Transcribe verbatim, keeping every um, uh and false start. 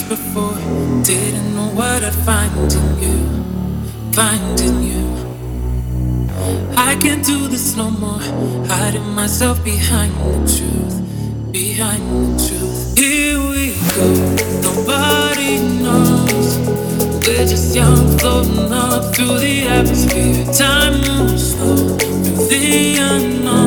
before. Didn't know what I'd find in you, find in you. I can't do this no more, hiding myself behind the truth, behind the truth. Here we go, nobody knows. We're just young, floating up through the atmosphere. Time moves slow through the unknown.